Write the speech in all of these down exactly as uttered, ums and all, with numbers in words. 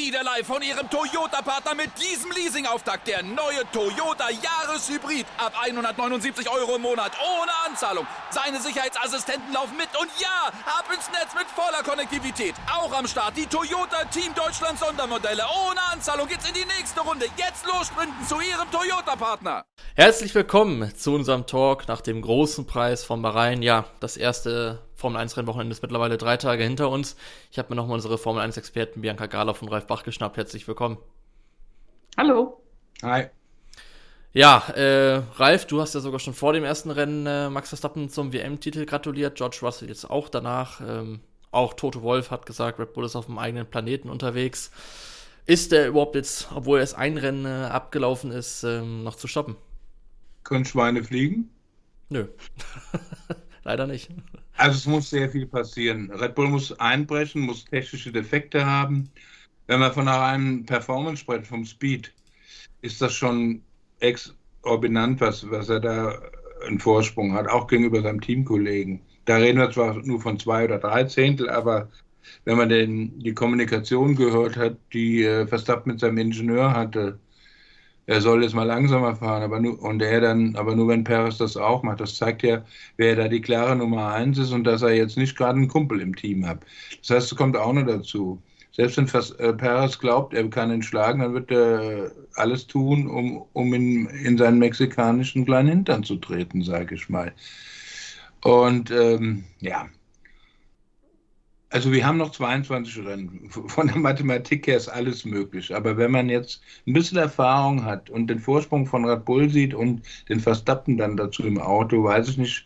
Niederlei von Ihrem Toyota-Partner mit diesem Leasing-Auftakt. Der neue Toyota Jahreshybrid. Ab hundertneunundsiebzig Euro im Monat. Ohne Anzahlung. Seine Sicherheitsassistenten laufen mit. Und ja, ab ins Netz mit voller Konnektivität. Auch am Start die Toyota Team Deutschland Sondermodelle. Ohne Anzahlung geht's in die nächste Runde. Jetzt los sprinten zu Ihrem Toyota-Partner. Herzlich willkommen zu unserem Talk nach dem großen Preis von Bahrain. Ja, das erste Formel eins Rennwochenende ist mittlerweile drei Tage hinter uns. Ich habe mir nochmal unsere Formel eins Experten Bianca Galoff und Ralf Bach geschnappt. Herzlich willkommen. Hallo. Hi. Ja, äh, Ralf, du hast ja sogar schon vor dem ersten Rennen äh, Max Verstappen zum W M-Titel gratuliert. George Russell jetzt auch danach. Ähm, auch Toto Wolff hat gesagt, Red Bull ist auf dem eigenen Planeten unterwegs. Ist der überhaupt jetzt, obwohl erst ein Rennen äh, abgelaufen ist, ähm, noch zu stoppen? Können Schweine fliegen? Nö. Leider nicht. Also es muss sehr viel passieren. Red Bull muss einbrechen, muss technische Defekte haben. Wenn wir von einem Performance sprechen, vom Speed, ist das schon exorbitant, was, was er da einen Vorsprung hat, auch gegenüber seinem Teamkollegen. Da reden wir zwar nur von zwei oder drei Zehntel, aber wenn man den, die Kommunikation gehört hat, die äh, Verstappen mit seinem Ingenieur hatte, er soll jetzt mal langsamer fahren, aber nur, und er dann, aber nur wenn Perez das auch macht. Das zeigt ja, wer da die klare Nummer eins ist und dass er jetzt nicht gerade einen Kumpel im Team hat. Das heißt, es kommt auch noch dazu. Selbst wenn äh, Perez glaubt, er kann ihn schlagen, dann wird er alles tun, um, um in, in seinen mexikanischen kleinen Hintern zu treten, sage ich mal. Und ähm, ja, also wir haben noch zweiundzwanzig Rennen. Von der Mathematik her ist alles möglich. Aber wenn man jetzt ein bisschen Erfahrung hat und den Vorsprung von Red Bull sieht und den Verstappen dann dazu im Auto, weiß ich nicht,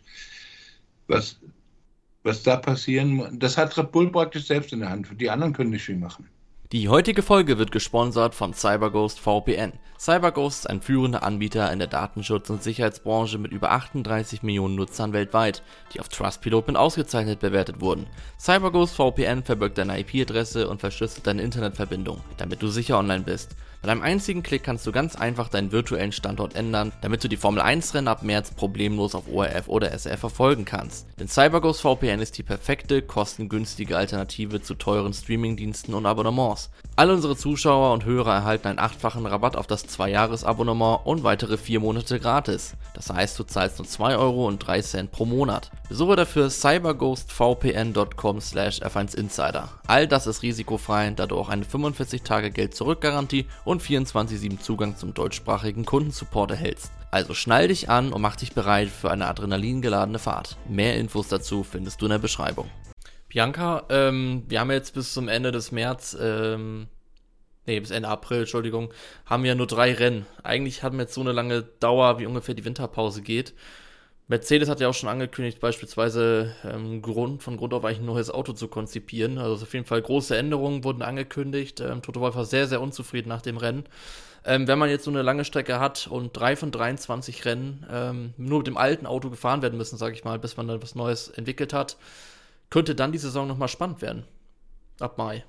was, was da passieren muss. Das hat Red Bull praktisch selbst in der Hand. Die anderen können nicht viel machen. Die heutige Folge wird gesponsert von CyberGhost V P N. CyberGhost ist ein führender Anbieter in der Datenschutz- und Sicherheitsbranche mit über achtunddreißig Millionen Nutzern weltweit, die auf Trustpilot mit ausgezeichnet bewertet wurden. CyberGhost V P N verbirgt deine I P-Adresse und verschlüsselt deine Internetverbindung, damit du sicher online bist. Mit einem einzigen Klick kannst du ganz einfach deinen virtuellen Standort ändern, damit du die Formel eins Rennen ab März problemlos auf O R F oder S R F verfolgen kannst. Denn CyberGhost V P N ist die perfekte, kostengünstige Alternative zu teuren Streamingdiensten und Abonnements. Alle unsere Zuschauer und Hörer erhalten einen achtfachen Rabatt auf das zwei Jahres Abonnement und weitere vier Monate gratis. Das heißt, du zahlst nur zwei Euro und drei Cent pro Monat. Besuche dafür cyberghostvpn dot com slash F eins Insider. All das ist risikofrei, da du auch eine fünfundvierzig Tage Geld-Zurück-Garantie und vierundzwanzig sieben Zugang zum deutschsprachigen Kundensupport erhältst. Also schnall dich an und mach dich bereit für eine adrenalingeladene Fahrt. Mehr Infos dazu findest du in der Beschreibung. Bianca, ähm, wir haben jetzt bis zum Ende des März, ähm, nee, bis Ende April, Entschuldigung, haben wir nur drei Rennen. Eigentlich haben wir jetzt so eine lange Dauer, wie ungefähr die Winterpause geht. Mercedes hat ja auch schon angekündigt, beispielsweise ähm, Grund, von Grund auf eigentlich ein neues Auto zu konzipieren. Also auf jeden Fall große Änderungen wurden angekündigt. Ähm, Toto Wolff war sehr, sehr unzufrieden nach dem Rennen. Ähm, wenn man jetzt so eine lange Strecke hat und drei von dreiundzwanzig Rennen ähm, nur mit dem alten Auto gefahren werden müssen, sage ich mal, bis man dann was Neues entwickelt hat, könnte dann die Saison nochmal spannend werden. Ab Mai.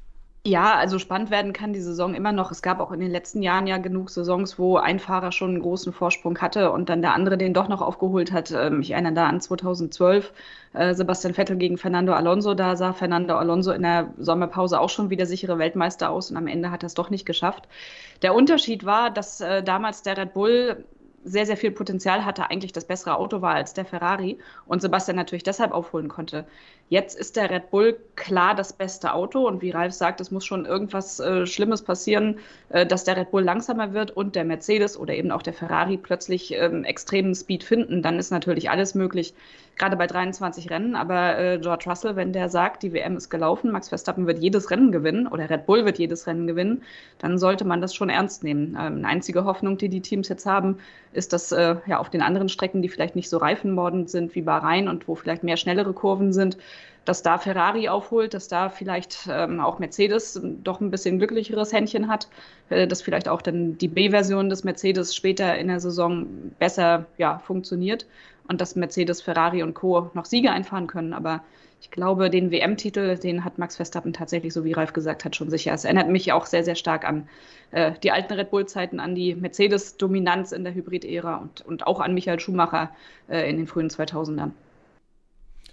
Ja, also spannend werden kann die Saison immer noch. Es gab auch in den letzten Jahren ja genug Saisons, wo ein Fahrer schon einen großen Vorsprung hatte und dann der andere den doch noch aufgeholt hat. Ähm, ich erinnere da an zweitausendzwölf, äh, Sebastian Vettel gegen Fernando Alonso. Da sah Fernando Alonso in der Sommerpause auch schon wie der sichere Weltmeister aus und am Ende hat er es doch nicht geschafft. Der Unterschied war, dass äh, damals der Red Bull sehr, sehr viel Potenzial hatte, eigentlich das bessere Auto war als der Ferrari und Sebastian natürlich deshalb aufholen konnte. Jetzt ist der Red Bull klar das beste Auto und wie Ralf sagt, es muss schon irgendwas äh, Schlimmes passieren, äh, dass der Red Bull langsamer wird und der Mercedes oder eben auch der Ferrari plötzlich ähm, extremen Speed finden. Dann ist natürlich alles möglich, gerade bei dreiundzwanzig Rennen, aber äh, George Russell, wenn der sagt, die W M ist gelaufen, Max Verstappen wird jedes Rennen gewinnen oder Red Bull wird jedes Rennen gewinnen, dann sollte man das schon ernst nehmen. Ähm, eine einzige Hoffnung, die die Teams jetzt haben, ist, dass äh, ja auf den anderen Strecken, die vielleicht nicht so reifenmordend sind wie Bahrain und wo vielleicht mehr schnellere Kurven sind, dass da Ferrari aufholt, dass da vielleicht ähm, auch Mercedes doch ein bisschen glücklicheres Händchen hat, äh, dass vielleicht auch dann die B-Version des Mercedes später in der Saison besser ja, funktioniert und dass Mercedes, Ferrari und Co. noch Siege einfahren können. Aber ich glaube, den W M-Titel, den hat Max Verstappen tatsächlich, so wie Ralf gesagt hat, schon sicher. Es erinnert mich auch sehr, sehr stark an äh, die alten Red Bull-Zeiten, an die Mercedes-Dominanz in der Hybrid-Ära und, und auch an Michael Schumacher äh, in den frühen zweitausendern.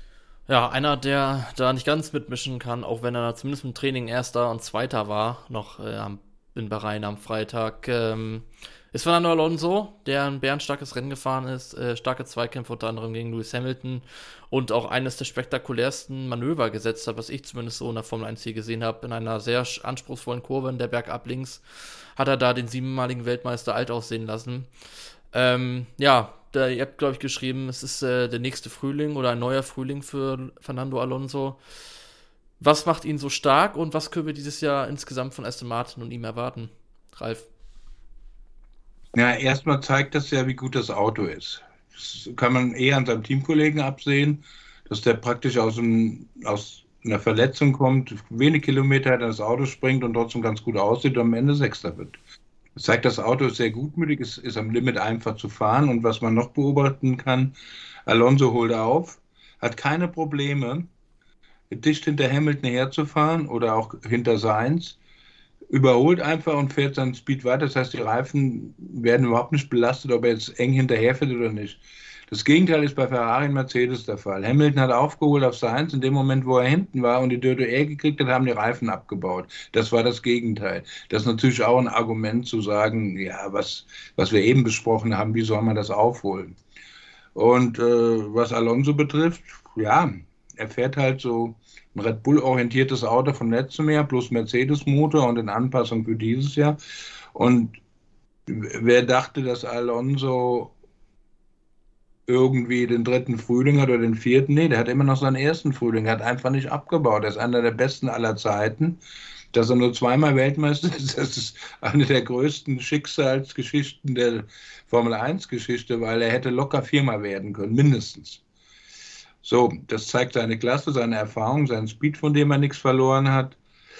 Ja, einer, der da nicht ganz mitmischen kann, auch wenn er zumindest im Training Erster und Zweiter war, noch äh, am- in Bahrain am Freitag, ähm, ist Fernando Alonso, der ein bärenstarkes Rennen gefahren ist, äh, starke Zweikämpfe unter anderem gegen Lewis Hamilton und auch eines der spektakulärsten Manöver gesetzt hat, was ich zumindest so in der Formel eins hier gesehen habe, in einer sehr sch- anspruchsvollen Kurve in der Bergab links, hat er da den siebenmaligen Weltmeister alt aussehen lassen. Ähm, ja, da, ihr habt, glaube ich, geschrieben, es ist äh, der nächste Frühling oder ein neuer Frühling für Fernando Alonso. Was macht ihn so stark und was können wir dieses Jahr insgesamt von Aston Martin und ihm erwarten? Ralf? Ja, erstmal zeigt das ja, wie gut das Auto ist. Das kann man eher an seinem Teamkollegen absehen, dass der praktisch aus, einem, aus einer Verletzung kommt, wenige Kilometer in das Auto springt und trotzdem ganz gut aussieht und am Ende Sechster wird. Das zeigt, das Auto ist sehr gutmütig, ist, ist am Limit einfach zu fahren. Und was man noch beobachten kann, Alonso holt auf, hat keine Probleme, dicht hinter Hamilton herzufahren oder auch hinter Sainz, überholt einfach und fährt seinen Speed weiter. Das heißt, die Reifen werden überhaupt nicht belastet, ob er jetzt eng hinterherfährt oder nicht. Das Gegenteil ist bei Ferrari und Mercedes der Fall. Hamilton hat aufgeholt auf Sainz in dem Moment, wo er hinten war und die Dirty Air gekriegt hat, haben die Reifen abgebaut. Das war das Gegenteil. Das ist natürlich auch ein Argument zu sagen, ja, was, was wir eben besprochen haben, wie soll man das aufholen? Und äh, was Alonso betrifft, ja, er fährt halt so ein Red Bull-orientiertes Auto vom letzten Jahr plus Mercedes-Motor und in Anpassung für dieses Jahr. Und wer dachte, dass Alonso irgendwie den dritten Frühling hat oder den vierten? Nee, der hat immer noch seinen ersten Frühling, er hat einfach nicht abgebaut. Er ist einer der besten aller Zeiten. Dass er nur zweimal Weltmeister ist, das ist eine der größten Schicksalsgeschichten der Formel eins Geschichte, weil er hätte locker viermal werden können, mindestens. So, das zeigt seine Klasse, seine Erfahrung, seinen Speed, von dem er nichts verloren hat.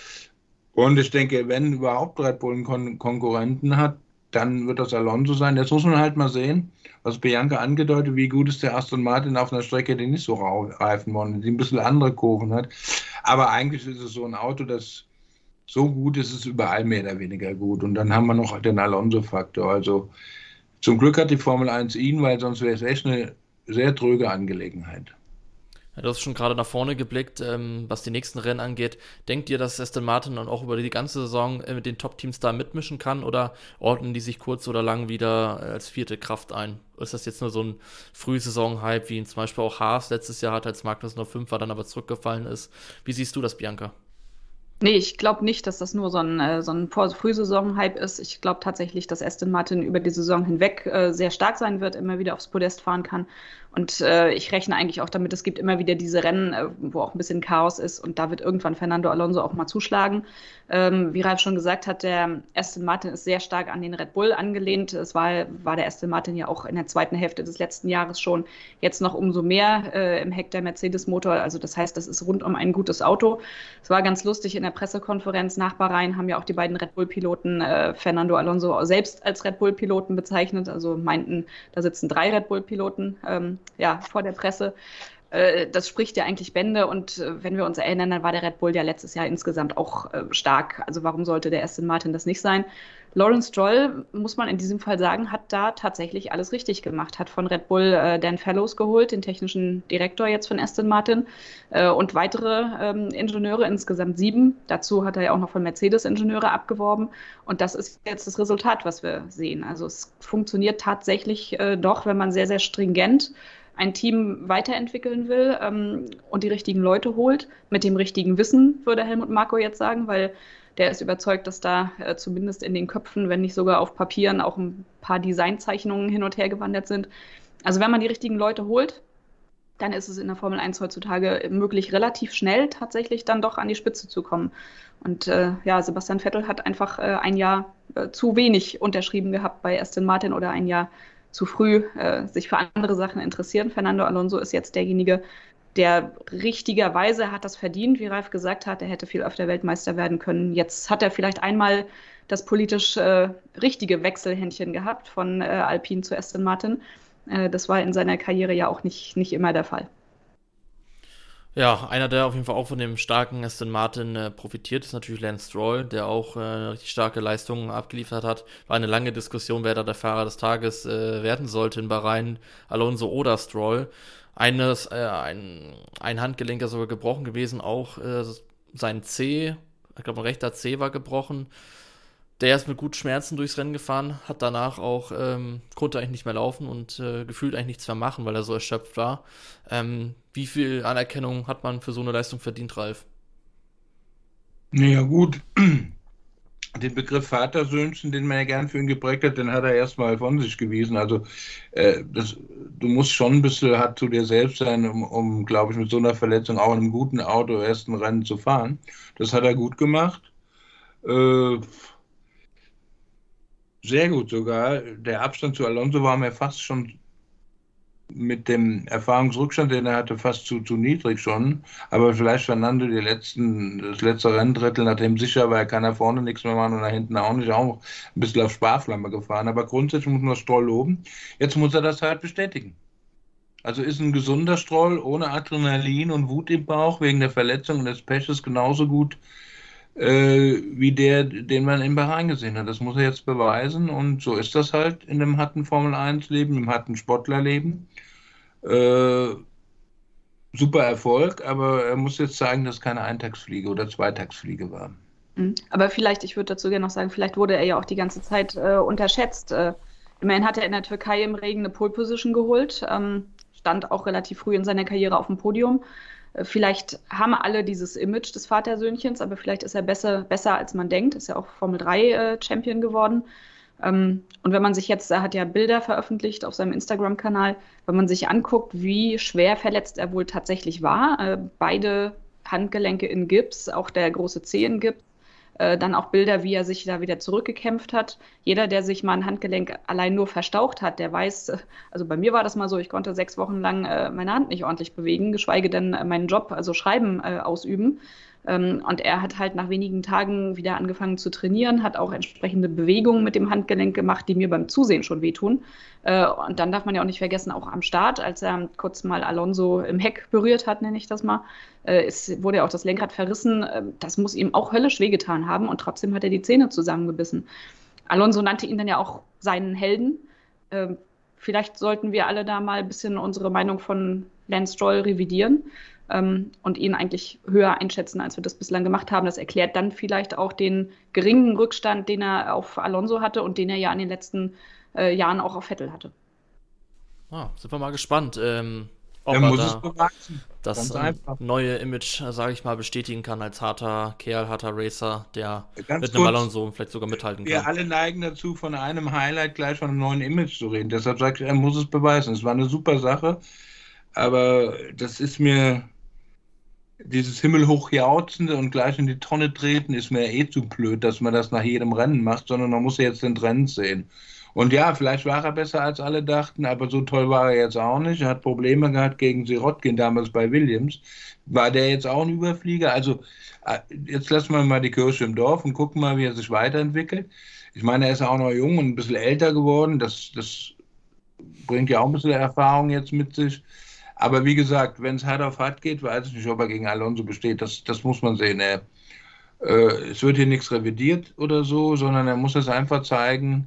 Und ich denke, wenn überhaupt Red Bull einen Kon Konkurrenten hat, dann wird das Alonso sein. Jetzt muss man halt mal sehen, was Bianca angedeutet, wie gut ist der Aston Martin auf einer Strecke, die nicht so reifen wollen, die ein bisschen andere Kurven hat. Aber eigentlich ist es so ein Auto, das so gut ist, es überall mehr oder weniger gut. Und dann haben wir noch den Alonso-Faktor. Also zum Glück hat die Formel eins ihn, weil sonst wäre es echt eine sehr tröge Angelegenheit. Ja, du hast schon gerade nach vorne geblickt, ähm, was die nächsten Rennen angeht. Denkt ihr, dass Aston Martin dann auch über die ganze Saison äh, mit den Top-Teams da mitmischen kann oder ordnen die sich kurz oder lang wieder äh, als vierte Kraft ein? Ist das jetzt nur so ein Frühsaison-Hype, wie ihn zum Beispiel auch Haas letztes Jahr hat, als Magnus noch fünf war, dann aber zurückgefallen ist? Wie siehst du das, Bianca? Nee, ich glaube nicht, dass das nur so ein, äh, so ein Vor- Frühsaison-Hype ist. Ich glaube tatsächlich, dass Aston Martin über die Saison hinweg äh, sehr stark sein wird, immer wieder aufs Podest fahren kann. Und äh, ich rechne eigentlich auch damit, es gibt immer wieder diese Rennen, äh, wo auch ein bisschen Chaos ist. Und da wird irgendwann Fernando Alonso auch mal zuschlagen. Ähm, wie Ralf schon gesagt hat, der Aston Martin ist sehr stark an den Red Bull angelehnt. Es war, war der Aston Martin ja auch in der zweiten Hälfte des letzten Jahres schon, jetzt noch umso mehr äh, im Heck der Mercedes-Motor. Also das heißt, das ist rundum ein gutes Auto. Es war ganz lustig in der Pressekonferenz nach Bahrain haben ja auch die beiden Red Bull-Piloten äh, Fernando Alonso selbst als Red Bull-Piloten bezeichnet, also meinten, da sitzen drei Red Bull-Piloten ähm, ja, vor der Presse. Äh, das spricht ja eigentlich Bände und äh, wenn wir uns erinnern, dann war der Red Bull ja letztes Jahr insgesamt auch äh, stark. Also warum sollte der Aston Martin das nicht sein? Lawrence Stroll, muss man in diesem Fall sagen, hat da tatsächlich alles richtig gemacht. Hat von Red Bull äh, Dan Fellows geholt, den technischen Direktor jetzt von Aston Martin äh, und weitere ähm, Ingenieure, insgesamt sieben. Dazu hat er ja auch noch von Mercedes Ingenieure abgeworben. Und das ist jetzt das Resultat, was wir sehen. Also es funktioniert tatsächlich äh, doch, wenn man sehr, sehr stringent ein Team weiterentwickeln will ähm, und die richtigen Leute holt, mit dem richtigen Wissen, würde Helmut Marko jetzt sagen, weil der ist überzeugt, dass da äh, zumindest in den Köpfen, wenn nicht sogar auf Papieren, auch ein paar Designzeichnungen hin und her gewandert sind. Also wenn man die richtigen Leute holt, dann ist es in der Formel eins heutzutage möglich, relativ schnell tatsächlich dann doch an die Spitze zu kommen. Und äh, ja, Sebastian Vettel hat einfach äh, ein Jahr äh, zu wenig unterschrieben gehabt bei Aston Martin oder ein Jahr zu früh äh, sich für andere Sachen interessieren. Fernando Alonso ist jetzt derjenige, der richtigerweise hat das verdient, wie Ralf gesagt hat, er hätte viel öfter Weltmeister werden können. Jetzt hat er vielleicht einmal das politisch äh, richtige Wechselhändchen gehabt von äh, Alpine zu Aston Martin. Äh, das war in seiner Karriere ja auch nicht, nicht immer der Fall. Ja, einer, der auf jeden Fall auch von dem starken Aston Martin äh, profitiert, ist natürlich Lance Stroll, der auch äh, richtig starke Leistungen abgeliefert hat. War eine lange Diskussion, wer da der Fahrer des Tages äh, werden sollte in Bahrain, Alonso oder Stroll. eines, äh, ein, ein Handgelenk ist sogar gebrochen gewesen, auch äh, sein C, ich glaube ein rechter C war gebrochen. Der ist mit gut Schmerzen durchs Rennen gefahren, hat danach auch, ähm, konnte eigentlich nicht mehr laufen und äh, gefühlt eigentlich nichts mehr machen, weil er so erschöpft war. Ähm, wie viel Anerkennung hat man für so eine Leistung verdient, Ralf? Naja gut, den Begriff Vatersöhnchen, den man ja gern für ihn geprägt hat, den hat er erstmal von sich gewiesen. Also äh, das, du musst schon ein bisschen hart zu dir selbst sein, um, um glaube ich, mit so einer Verletzung auch in einem guten Auto erst ein Rennen zu fahren. Das hat er gut gemacht. Äh, Sehr gut sogar. Der Abstand zu Alonso war mir fast schon mit dem Erfahrungsrückstand, den er hatte, fast zu, zu niedrig schon. Aber vielleicht Fernando die letzten, das letzte Renndrittel, nachdem sicher war, er kann da vorne nichts mehr machen und da hinten auch nicht, auch ein bisschen auf Sparflamme gefahren. Aber grundsätzlich muss man Stroll loben. Jetzt muss er das halt bestätigen. Also ist ein gesunder Stroll ohne Adrenalin und Wut im Bauch wegen der Verletzung und des Peches genauso gut Äh, wie der, den man in Bahrain gesehen hat. Das muss er jetzt beweisen und so ist das halt in dem harten Formel eins Leben, im harten Sportlerleben. Äh, super Erfolg, aber er muss jetzt zeigen, dass es keine Eintagsfliege oder Zweitagsfliege war. Aber vielleicht, ich würde dazu gerne noch sagen, vielleicht wurde er ja auch die ganze Zeit äh, unterschätzt. Äh, immerhin hat er in der Türkei im Regen eine Pole Position geholt, ähm, stand auch relativ früh in seiner Karriere auf dem Podium. Vielleicht haben alle dieses Image des Vatersöhnchens, aber vielleicht ist er besser, besser als man denkt. Ist ja auch Formel drei Champion geworden. Und wenn man sich jetzt, er hat ja Bilder veröffentlicht auf seinem Instagram-Kanal, wenn man sich anguckt, wie schwer verletzt er wohl tatsächlich war, beide Handgelenke in Gips, auch der große Zeh in Gips, dann auch Bilder, wie er sich da wieder zurückgekämpft hat. Jeder, der sich mal ein Handgelenk allein nur verstaucht hat, der weiß, also bei mir war das mal so, ich konnte sechs Wochen lang äh, meine Hand nicht ordentlich bewegen, geschweige denn äh, meinen Job, also Schreiben, äh, ausüben. Ähm, und er hat halt nach wenigen Tagen wieder angefangen zu trainieren, hat auch entsprechende Bewegungen mit dem Handgelenk gemacht, die mir beim Zusehen schon wehtun. Äh, und dann darf man ja auch nicht vergessen, auch am Start, als er kurz mal Alonso im Heck berührt hat, nenne ich das mal, äh, ist, wurde ja auch das Lenkrad verrissen. Äh, das muss ihm auch höllisch wehgetan haben und trotzdem hat er die Zähne zusammengebissen. Alonso nannte ihn dann ja auch seinen Helden. Äh, vielleicht sollten wir alle da mal ein bisschen unsere Meinung von Lance Stroll revidieren ähm, und ihn eigentlich höher einschätzen, als wir das bislang gemacht haben. Das erklärt dann vielleicht auch den geringen Rückstand, den er auf Alonso hatte und den er ja in den letzten äh, Jahren auch auf Vettel hatte. Ah, sind wir mal gespannt, ähm, ob er er muss da es beweisen. das ähm, neue Image, sage ich mal, bestätigen kann als harter Kerl, harter Racer, der Ganz mit einem kurz, Alonso vielleicht sogar mithalten wir kann. alle neigen dazu, von einem Highlight gleich von einem neuen Image zu reden. Deshalb sage ich, er muss es beweisen. Es war eine super Sache, aber das ist mir, dieses himmelhochjauchzende und gleich in die Tonne treten, ist mir eh zu blöd, dass man das nach jedem Rennen macht, sondern man muss ja jetzt den Trend sehen. Und ja, vielleicht war er besser, als alle dachten, aber so toll war er jetzt auch nicht. Er hat Probleme gehabt gegen Sirotkin damals bei Williams. War der jetzt auch ein Überflieger? Also jetzt lassen wir mal die Kirche im Dorf und gucken mal, wie er sich weiterentwickelt. Ich meine, er ist auch noch jung und ein bisschen älter geworden. Das, das bringt ja auch ein bisschen Erfahrung jetzt mit sich. Aber wie gesagt, wenn es hart auf hart geht, weiß ich nicht, ob er gegen Alonso besteht. Das, das muss man sehen. Er, äh, es wird hier nichts revidiert oder so, sondern er muss es einfach zeigen,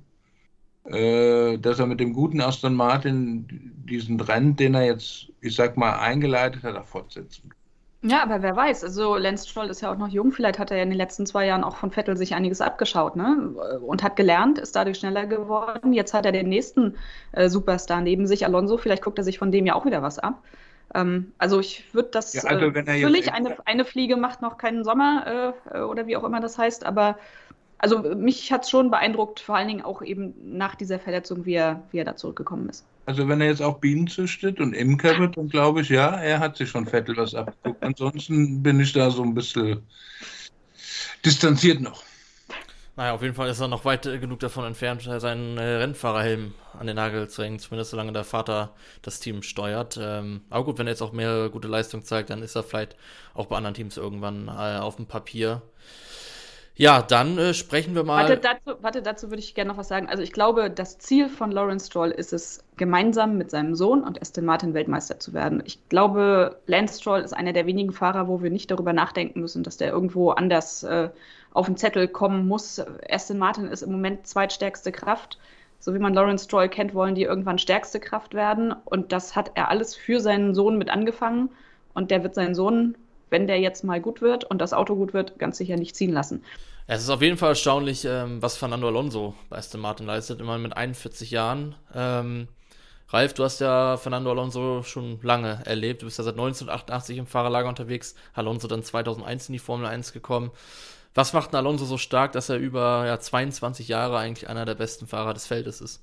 dass er mit dem guten Aston Martin diesen Trend, den er jetzt, ich sag mal, eingeleitet hat, auch fortsetzen. Ja, aber wer weiß, also Lance Stroll ist ja auch noch jung, vielleicht hat er ja in den letzten zwei Jahren auch von Vettel sich einiges abgeschaut, ne? Und hat gelernt, ist dadurch schneller geworden. Jetzt hat er den nächsten äh, Superstar neben sich, Alonso, vielleicht guckt er sich von dem ja auch wieder was ab. Ähm, also ich würde das, ja, also, äh, natürlich, eine, eine Fliege macht noch keinen Sommer äh, oder wie auch immer das heißt, aber also mich hat es schon beeindruckt, vor allen Dingen auch eben nach dieser Verletzung, wie er, wie er da zurückgekommen ist. Also wenn er jetzt auch Bienen züchtet und Imker wird, dann glaube ich, ja, er hat sich schon Vettel was abgeguckt. Ansonsten bin ich da so ein bisschen distanziert noch. Naja, auf jeden Fall ist er noch weit genug davon entfernt, seinen äh, Rennfahrerhelm an den Nagel zu hängen, zumindest solange der Vater das Team steuert. Ähm, aber gut, wenn er jetzt auch mehr gute Leistung zeigt, dann ist er vielleicht auch bei anderen Teams irgendwann äh, auf dem Papier. Ja, dann äh, sprechen wir mal... Warte, dazu, warte, dazu würde ich gerne noch was sagen. Also ich glaube, das Ziel von Lawrence Stroll ist es, gemeinsam mit seinem Sohn und Aston Martin Weltmeister zu werden. Ich glaube, Lance Stroll ist einer der wenigen Fahrer, wo wir nicht darüber nachdenken müssen, dass der irgendwo anders äh, auf den Zettel kommen muss. Aston Martin ist im Moment zweitstärkste Kraft. So wie man Lawrence Stroll kennt, wollen die irgendwann stärkste Kraft werden. Und das hat er alles für seinen Sohn mit angefangen. Und der wird seinen Sohn, wenn der jetzt mal gut wird und das Auto gut wird, ganz sicher nicht ziehen lassen. Es ist auf jeden Fall erstaunlich, ähm, was Fernando Alonso bei Aston Martin leistet, immer mit einundvierzig Jahren. Ähm, Ralf, du hast ja Fernando Alonso schon lange erlebt. Du bist ja seit neunzehnhundertachtundachtzig im Fahrerlager unterwegs. Alonso dann zweitausendeins in die Formel eins gekommen. Was macht denn Alonso so stark, dass er über ja, zweiundzwanzig Jahre eigentlich einer der besten Fahrer des Feldes ist?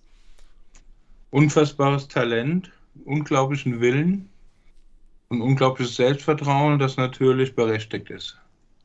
Unfassbares Talent, unglaublichen Willen und unglaubliches Selbstvertrauen, das natürlich berechtigt ist.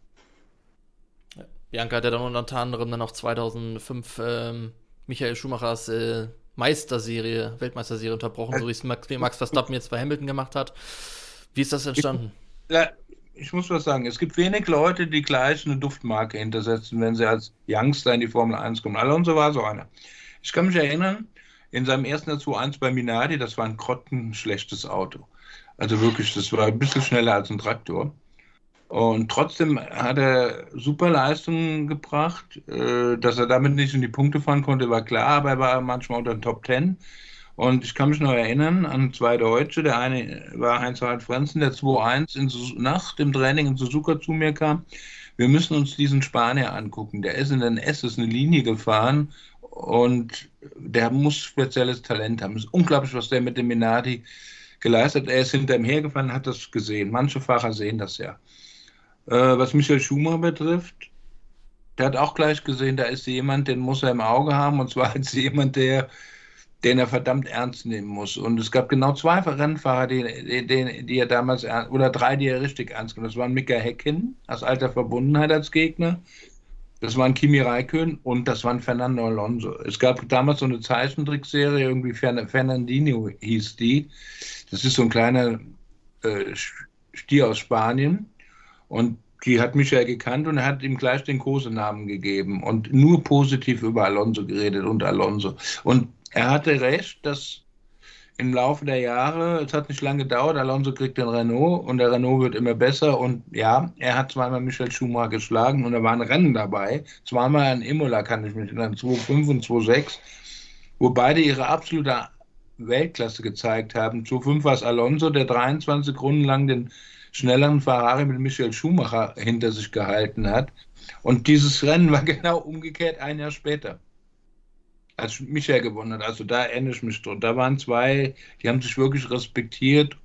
Bianca hat ja dann unter anderem dann auch zweitausendfünf ähm, Michael Schumachers äh, Meisterserie, Weltmeisterserie unterbrochen, so wie es Max, wie Max Verstappen jetzt bei Hamilton gemacht hat. Wie ist das entstanden? Ja, ich muss was sagen, es gibt wenig Leute, die gleich eine Duftmarke hintersetzen, wenn sie als Youngster in die Formel eins kommen. Alonso war so einer. Ich kann mich erinnern, in seinem ersten zwei eins bei Minardi, das war ein grottenschlechtes Auto. Also wirklich, das war ein bisschen schneller als ein Traktor. Und trotzdem hat er super Leistungen gebracht. Dass er damit nicht in die Punkte fahren konnte, war klar, aber er war manchmal unter den Top Ten. Und ich kann mich noch erinnern an zwei Deutsche. Der eine war Heinz-Harald Frenzen, der zwei eins nach dem Training in Suzuka zu mir kam. Wir müssen uns diesen Spanier angucken. Der ist in den S, ist eine Linie gefahren und der muss spezielles Talent haben. Es ist unglaublich, was der mit dem Minardi geleistet hat. Er ist hinter ihm hergefahren, hat das gesehen. Manche Fahrer sehen das ja. Was Michael Schumacher betrifft, der hat auch gleich gesehen, da ist jemand, den muss er im Auge haben, und zwar als jemand, der, den er verdammt ernst nehmen muss. Und es gab genau zwei Rennfahrer, die, die, die er damals, oder drei, die er richtig ernst genommen hat. Das waren Mika Häkkinen als alter Verbundenheit als Gegner, das waren Kimi Räikkönen und das waren Fernando Alonso. Es gab damals so eine Zeichentrickserie, irgendwie Fernandinho hieß die. Das ist so ein kleiner äh, Stier aus Spanien. Und die hat Michael gekannt und er hat ihm gleich den Kosenamen gegeben und nur positiv über Alonso geredet und Alonso. Und er hatte recht, dass im Laufe der Jahre, es hat nicht lange gedauert, Alonso kriegt den Renault und der Renault wird immer besser. Und ja, er hat zweimal Michael Schumacher geschlagen und da waren Rennen dabei. Zweimal in Imola, kann ich mich erinnern, zwei fünf und zwei sechs, wo beide ihre absolute Weltklasse gezeigt haben. zwei fünf war es Alonso, der dreiundzwanzig Runden lang den schnelleren Ferrari mit Michael Schumacher hinter sich gehalten hat. Und dieses Rennen war genau umgekehrt ein Jahr später, als Michael gewonnen hat. Also da erinnere ich mich dran. Da waren zwei, die haben sich wirklich respektiert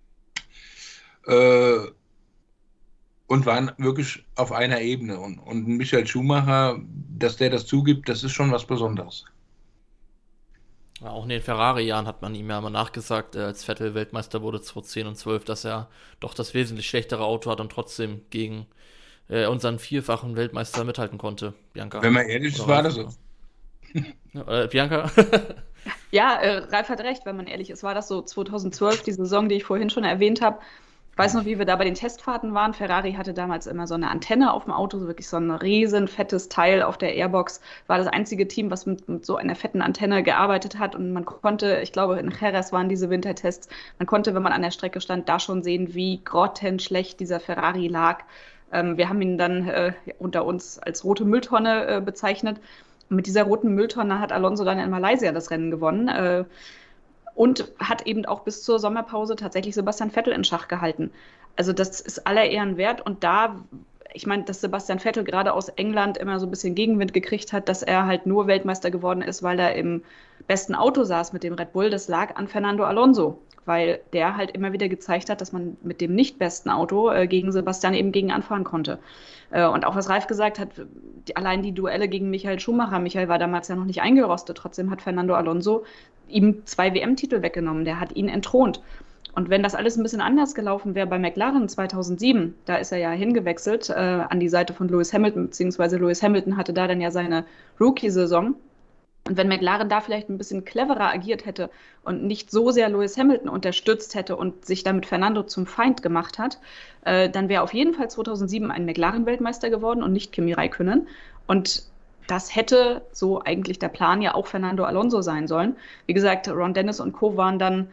äh, und waren wirklich auf einer Ebene. Und, und Michael Schumacher, dass der das zugibt, das ist schon was Besonderes. Ja, auch in den Ferrari-Jahren hat man ihm ja immer nachgesagt, äh, als Vettel Weltmeister wurde zweitausendzehn und zwölf, dass er doch das wesentlich schlechtere Auto hat und trotzdem gegen äh, unseren vierfachen Weltmeister mithalten konnte, Bianca. Wenn man ehrlich ist, war das so. Ja, äh, Bianca? Ja, äh, Ralf hat recht, wenn man ehrlich ist, war das so zweitausendzwölf, die Saison, die ich vorhin schon erwähnt habe. Ich weiß noch, wie wir da bei den Testfahrten waren. Ferrari hatte damals immer so eine Antenne auf dem Auto, so wirklich so ein riesen fettes Teil auf der Airbox. War das einzige Team, was mit, mit so einer fetten Antenne gearbeitet hat. Und man konnte, ich glaube, in Jerez waren diese Wintertests, man konnte, wenn man an der Strecke stand, da schon sehen, wie grottenschlecht dieser Ferrari lag. Ähm, wir haben ihn dann äh, unter uns als rote Mülltonne äh, bezeichnet. Und mit dieser roten Mülltonne hat Alonso dann in Malaysia das Rennen gewonnen. Äh, Und hat eben auch bis zur Sommerpause tatsächlich Sebastian Vettel in Schach gehalten. Also das ist aller Ehren wert. Und da, ich meine, dass Sebastian Vettel gerade aus England immer so ein bisschen Gegenwind gekriegt hat, dass er halt nur Weltmeister geworden ist, weil er im besten Auto saß mit dem Red Bull, das lag an Fernando Alonso. Weil der halt immer wieder gezeigt hat, dass man mit dem nicht besten Auto äh, gegen Sebastian eben gegen anfahren konnte. Äh, und auch was Ralf gesagt hat, die, allein die Duelle gegen Michael Schumacher, Michael war damals ja noch nicht eingerostet, trotzdem hat Fernando Alonso ihm zwei W M-Titel weggenommen, der hat ihn entthront. Und wenn das alles ein bisschen anders gelaufen wäre bei McLaren zweitausendsieben, da ist er ja hingewechselt äh, an die Seite von Lewis Hamilton, beziehungsweise Lewis Hamilton hatte da dann ja seine Rookie-Saison. Und wenn McLaren da vielleicht ein bisschen cleverer agiert hätte und nicht so sehr Lewis Hamilton unterstützt hätte und sich damit Fernando zum Feind gemacht hat, äh, dann wäre auf jeden Fall zweitausendsieben ein McLaren-Weltmeister geworden und nicht Kimi Räikkönen. Und das hätte so eigentlich der Plan ja auch Fernando Alonso sein sollen. Wie gesagt, Ron Dennis und Co. waren dann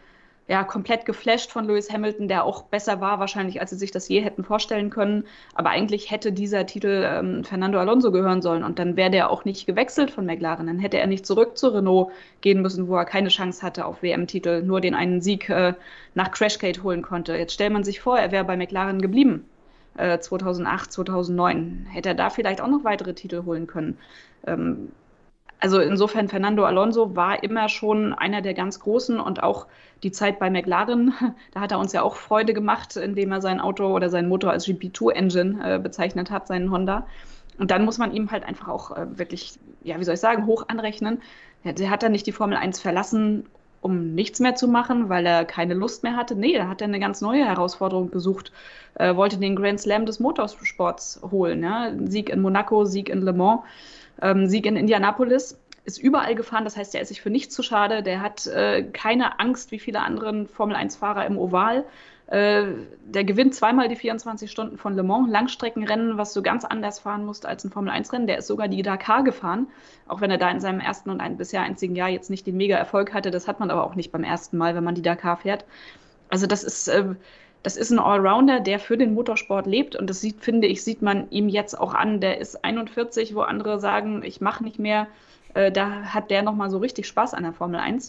ja, komplett geflasht von Lewis Hamilton, der auch besser war wahrscheinlich, als sie sich das je hätten vorstellen können. Aber eigentlich hätte dieser Titel ähm, Fernando Alonso gehören sollen. Und dann wäre der auch nicht gewechselt von McLaren. Dann hätte er nicht zurück zu Renault gehen müssen, wo er keine Chance hatte auf W M-Titel, nur den einen Sieg äh, nach Crashgate holen konnte. Jetzt stellt man sich vor, er wäre bei McLaren geblieben. Äh, zweitausendacht, zweitausendneun. Hätte er da vielleicht auch noch weitere Titel holen können. Ähm, Also insofern, Fernando Alonso war immer schon einer der ganz Großen und auch die Zeit bei McLaren, da hat er uns ja auch Freude gemacht, indem er sein Auto oder seinen Motor als G P zwei Engine äh, bezeichnet hat, seinen Honda. Und dann muss man ihm halt einfach auch äh, wirklich, ja, wie soll ich sagen, hoch anrechnen. Er, er hat dann nicht die Formel eins verlassen, um nichts mehr zu machen, weil er keine Lust mehr hatte. Nee, da hat er eine ganz neue Herausforderung gesucht, äh, wollte den Grand Slam des Motorsports holen. Ja? Sieg in Monaco, Sieg in Le Mans. Ähm, Sieg in Indianapolis, ist überall gefahren, das heißt, er ist sich für nichts zu schade, der hat äh, keine Angst wie viele andere Formel eins Fahrer im Oval. Äh, der gewinnt zweimal die vierundzwanzig Stunden von Le Mans, Langstreckenrennen, was du ganz anders fahren musst als ein Formel eins Rennen. Der ist sogar die Dakar gefahren, auch wenn er da in seinem ersten und ein bisher einzigen Jahr jetzt nicht den Mega-Erfolg hatte. Das hat man aber auch nicht beim ersten Mal, wenn man die Dakar fährt. Also das ist... Äh, Das ist ein Allrounder, der für den Motorsport lebt und das sieht, finde ich, sieht man ihm jetzt auch an. Der ist einundvierzig, wo andere sagen, ich mache nicht mehr. Äh, da hat der nochmal so richtig Spaß an der Formel eins.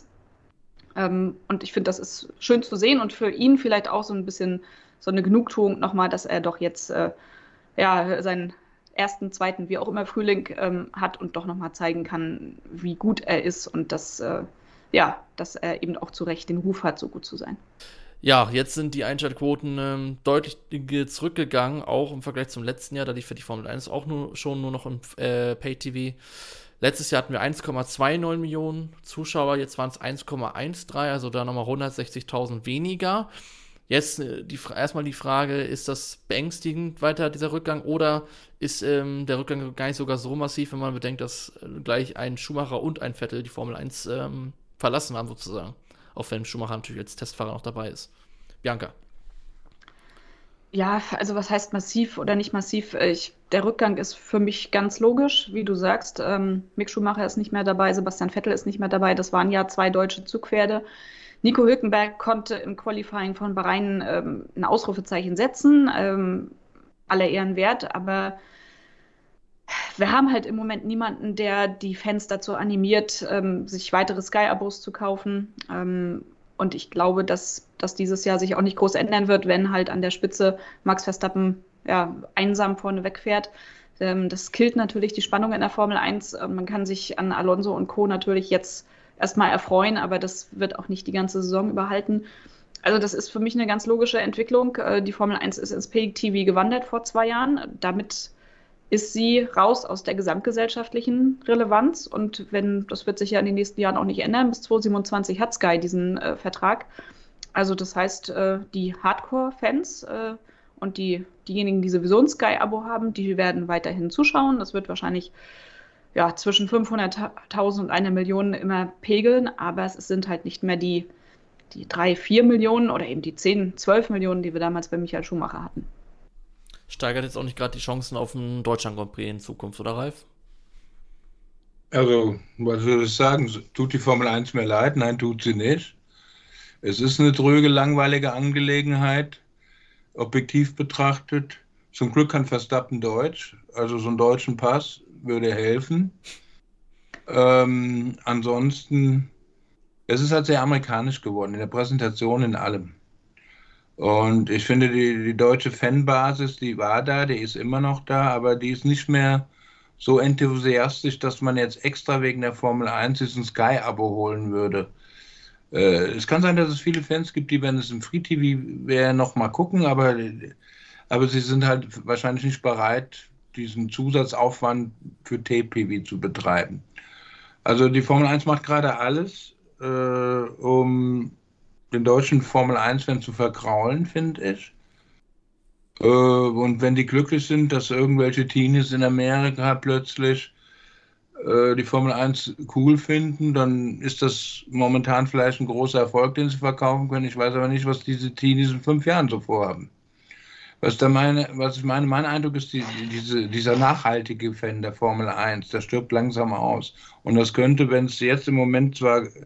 Ähm, und ich finde, das ist schön zu sehen und für ihn vielleicht auch so ein bisschen so eine Genugtuung nochmal, dass er doch jetzt äh, ja, seinen ersten, zweiten, wie auch immer Frühling ähm, hat und doch nochmal zeigen kann, wie gut er ist und dass, äh, ja, dass er eben auch zu Recht den Ruf hat, so gut zu sein. Ja, jetzt sind die Einschaltquoten ähm, deutlich zurückgegangen, auch im Vergleich zum letzten Jahr. Da lief für die Formel eins auch nur, schon nur noch im äh, Pay-T V. Letztes Jahr hatten wir eins Komma neunundzwanzig Millionen Zuschauer, jetzt waren es eins Komma dreizehn, also da nochmal hundertsechzigtausend weniger. Jetzt äh, die, erstmal die Frage, ist das beängstigend weiter, dieser Rückgang, oder ist ähm, der Rückgang gar nicht sogar so massiv, wenn man bedenkt, dass äh, gleich ein Schumacher und ein Vettel die Formel eins ähm, verlassen haben, sozusagen? Auch wenn Schumacher natürlich als Testfahrer noch dabei ist. Bianca. Ja, also was heißt massiv oder nicht massiv? Ich, der Rückgang ist für mich ganz logisch, wie du sagst. Ähm, Mick Schumacher ist nicht mehr dabei, Sebastian Vettel ist nicht mehr dabei. Das waren ja zwei deutsche Zugpferde. Nico Hülkenberg konnte im Qualifying von Bahrain ähm, ein Ausrufezeichen setzen, ähm, aller Ehren wert, aber wir haben halt im Moment niemanden, der die Fans dazu animiert, ähm, sich weitere Sky-Abos zu kaufen. Ähm, und ich glaube, dass das dieses Jahr sich auch nicht groß ändern wird, wenn halt an der Spitze Max Verstappen ja, einsam vorne wegfährt. Ähm, das killt natürlich die Spannung in der Formel eins. Ähm, man kann sich an Alonso und Co. natürlich jetzt erstmal erfreuen, aber das wird auch nicht die ganze Saison überhalten. Also das ist für mich eine ganz logische Entwicklung. Äh, die Formel eins ist ins Pay-T V gewandert vor zwei Jahren. Damit ist sie raus aus der gesamtgesellschaftlichen Relevanz. Und wenn, das wird sich ja in den nächsten Jahren auch nicht ändern, bis zweitausendsiebenundzwanzig hat Sky diesen äh, Vertrag. Also das heißt, äh, die Hardcore-Fans äh, und die, diejenigen, die sowieso ein Sky-Abo haben, die werden weiterhin zuschauen. Das wird wahrscheinlich ja, zwischen fünfhunderttausend und einer Million immer pegeln, aber es sind halt nicht mehr die, die drei, vier Millionen oder eben die zehn, zwölf Millionen, die wir damals bei Michael Schumacher hatten. Steigert jetzt auch nicht gerade die Chancen auf einen Deutschland Grand Prix in Zukunft, oder Ralf? Also, was soll ich sagen? Tut die Formel eins mir leid? Nein, tut sie nicht. Es ist eine dröge, langweilige Angelegenheit, objektiv betrachtet. Zum Glück kann Verstappen Deutsch, also so einen deutschen Pass würde helfen. Ähm, ansonsten, es ist halt sehr amerikanisch geworden, in der Präsentation, in allem. Und ich finde, die, die deutsche Fanbasis, die war da, die ist immer noch da, aber die ist nicht mehr so enthusiastisch, dass man jetzt extra wegen der Formel eins diesen Sky-Abo holen würde. Äh, es kann sein, dass es viele Fans gibt, die, wenn es im Free-T V wäre, noch mal gucken, aber, aber sie sind halt wahrscheinlich nicht bereit, diesen Zusatzaufwand für T P V zu betreiben. Also die Formel eins macht gerade alles, äh, um den deutschen Formel eins-Fan zu vergraulen, finde ich. Äh, und wenn die glücklich sind, dass irgendwelche Teenies in Amerika plötzlich äh, die Formel eins cool finden, dann ist das momentan vielleicht ein großer Erfolg, den sie verkaufen können. Ich weiß aber nicht, was diese Teenies in fünf Jahren so vorhaben. Was, da meine, was ich meine, mein Eindruck ist, die, diese, dieser nachhaltige Fan der Formel eins, der stirbt langsam aus. Und das könnte, wenn es jetzt im Moment zwar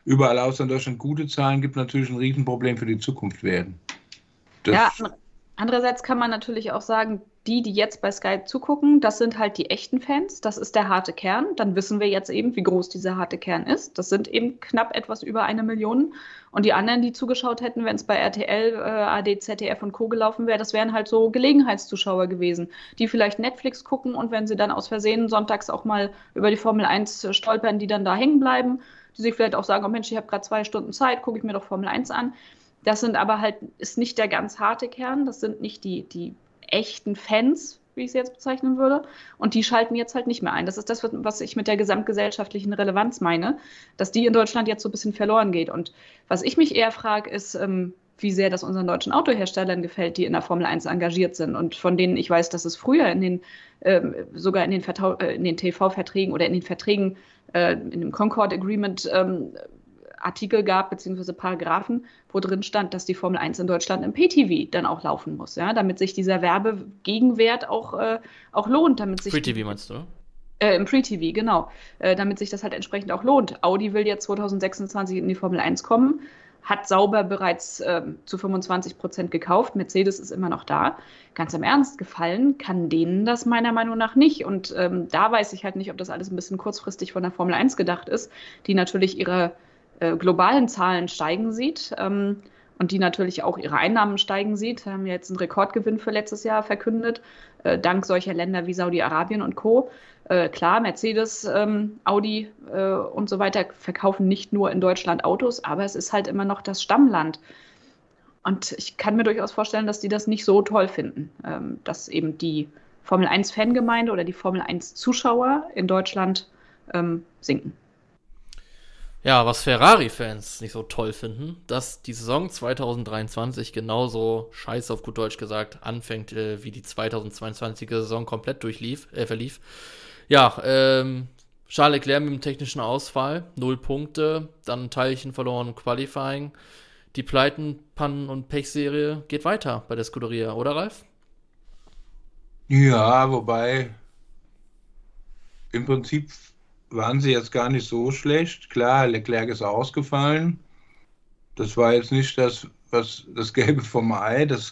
überall außer in Deutschland gute Zahlen gibt, natürlich ein Riesenproblem für die Zukunft werden. Das ja, andererseits kann man natürlich auch sagen, die, die jetzt bei Sky zugucken, das sind halt die echten Fans, das ist der harte Kern. Dann wissen wir jetzt eben, wie groß dieser harte Kern ist. Das sind eben knapp etwas über eine Million. Und die anderen, die zugeschaut hätten, wenn es bei R T L, äh, A R D, Z D F und Co. gelaufen wäre, das wären halt so Gelegenheitszuschauer gewesen, die vielleicht Netflix gucken und wenn sie dann aus Versehen sonntags auch mal über die Formel eins stolpern, die dann da hängen bleiben, die sich vielleicht auch sagen, oh Mensch, ich habe gerade zwei Stunden Zeit, gucke ich mir doch Formel eins an. Das sind aber halt, ist nicht der ganz harte Kern, das sind nicht die, die echten Fans, wie ich sie jetzt bezeichnen würde. Und die schalten jetzt halt nicht mehr ein. Das ist das, was ich mit der gesamtgesellschaftlichen Relevanz meine, dass die in Deutschland jetzt so ein bisschen verloren geht. Und was ich mich eher frage, ist, ähm, wie sehr das unseren deutschen Autoherstellern gefällt, die in der Formel eins engagiert sind und von denen ich weiß, dass es früher in den, ähm, sogar in den, Vertau- äh, in den T V-Verträgen oder in den Verträgen, äh, in dem Concord Agreement, ähm, Artikel gab, beziehungsweise Paragraphen, wo drin stand, dass die Formel eins in Deutschland im P T V dann auch laufen muss, ja, damit sich dieser Werbegegenwert auch, äh, auch lohnt. Damit sich Free-T V meinst du? Äh, Im Free-T V, genau. Äh, damit sich das halt entsprechend auch lohnt. Audi will jetzt zwanzig sechsundzwanzig in die Formel eins kommen, hat sauber bereits äh, zu fünfundzwanzig Prozent gekauft. Mercedes ist immer noch da. Ganz im Ernst, gefallen kann denen das meiner Meinung nach nicht. Und ähm, da weiß ich halt nicht, ob das alles ein bisschen kurzfristig von der Formel eins gedacht ist, die natürlich ihre äh, globalen Zahlen steigen sieht ähm, und die natürlich auch ihre Einnahmen steigen sieht. Wir haben jetzt einen Rekordgewinn für letztes Jahr verkündet, äh, dank solcher Länder wie Saudi-Arabien und Co. Äh, klar, Mercedes, ähm, Audi äh, und so weiter verkaufen nicht nur in Deutschland Autos, aber es ist halt immer noch das Stammland. Und ich kann mir durchaus vorstellen, dass die das nicht so toll finden, ähm, dass eben die Formel eins Fangemeinde oder die Formel eins Zuschauer in Deutschland ähm, sinken. Ja, was Ferrari-Fans nicht so toll finden, dass die Saison zwanzig dreiundzwanzig genauso scheiße auf gut Deutsch gesagt anfängt, äh, wie die zweitausendzweiundzwanziger Saison komplett durchlief, äh, verlief. Ja, ähm, Charles Leclerc mit dem technischen Ausfall, null Punkte, dann ein Teilchen verloren im Qualifying. Die Pleiten, Pannen- und Pechserie geht weiter bei der Scuderia, oder Ralf? Ja, wobei im Prinzip waren sie jetzt gar nicht so schlecht. Klar, Leclerc ist ausgefallen. Das war jetzt nicht das, was das Gelbe vom Ei. Das,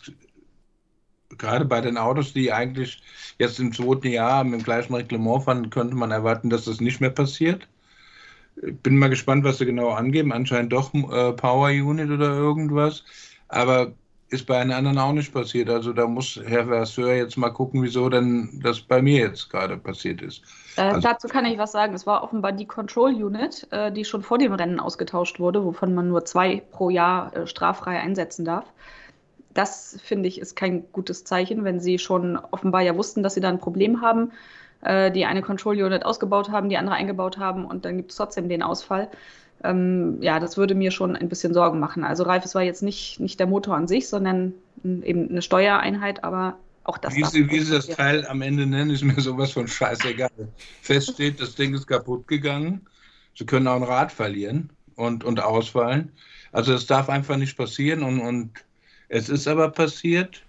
gerade bei den Autos, die eigentlich jetzt im zweiten Jahr mit dem gleichen Reglement fahren, könnte man erwarten, dass das nicht mehr passiert. Ich bin mal gespannt, was sie genau angeben. Anscheinend doch äh, Power Unit oder irgendwas. Aber ist bei den anderen auch nicht passiert. Also da muss Herr Vasseur jetzt mal gucken, wieso denn das bei mir jetzt gerade passiert ist. Äh, Also, dazu kann ich was sagen. Es war offenbar die Control Unit, äh, die schon vor dem Rennen ausgetauscht wurde, wovon man nur zwei pro Jahr äh, straffrei einsetzen darf. Das, finde ich, ist kein gutes Zeichen, wenn sie schon offenbar ja wussten, dass sie da ein Problem haben, äh, die eine Control Unit ausgebaut haben, die andere eingebaut haben und dann gibt es trotzdem den Ausfall. Ähm, ja, das würde mir schon ein bisschen Sorgen machen. Also Ralf, es war jetzt nicht, nicht der Motor an sich, sondern eben eine Steuereinheit, aber auch das. Wie sie, wie sie das Teil am Ende nennen, ist mir sowas von scheißegal. Fest steht, das Ding ist kaputt gegangen. Sie können auch ein Rad verlieren und, und ausfallen. Also das darf einfach nicht passieren und, und es ist aber passiert.